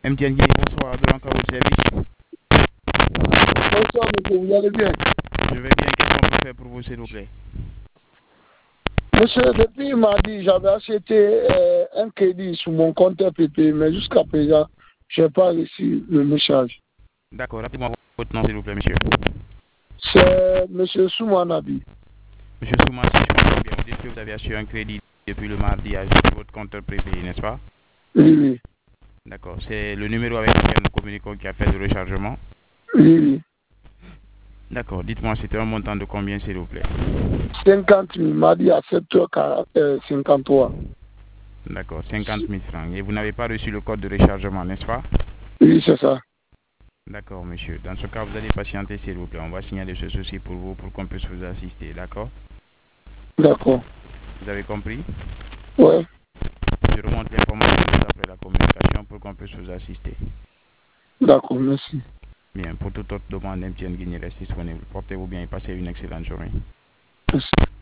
MTN Guinée, bonsoir, de l'encore au service. Bonsoir, monsieur, vous allez bien? Je vais bien, qu'est-ce qu'on peut faire pour vous, s'il vous plaît? Monsieur, depuis mardi, j'avais acheté un crédit sur mon compte FPP, mais jusqu'à présent, je n'ai pas reçu le message. D'accord, rappelez-moi votre nom, s'il vous plaît, monsieur. C'est monsieur Soumanabi. Monsieur Souman, si je comprends bien, vous dites que vous avez acheté un crédit depuis le mardi sur votre compte prépayé, n'est-ce pas? Oui, oui. D'accord, c'est le numéro avec lequel nous communiquons qui a fait le rechargement. Oui, oui. D'accord, dites-moi, c'était un montant de combien, s'il vous plaît? 50 000, mardi à 7h53. D'accord, 50 000 francs. Et vous n'avez pas reçu le code de rechargement, n'est-ce pas? Oui, c'est ça. D'accord, monsieur. Dans ce cas, vous allez patienter, s'il vous plaît. On va signaler ce souci pour vous, pour qu'on puisse vous assister, d'accord? D'accord. Vous avez compris? Ouais. Je remonte l'information après la communication pour qu'on puisse vous assister. D'accord, merci. Bien, pour toute autre demande, MTN Guinée reste disponible. Portez-vous bien et passez une excellente journée. Merci.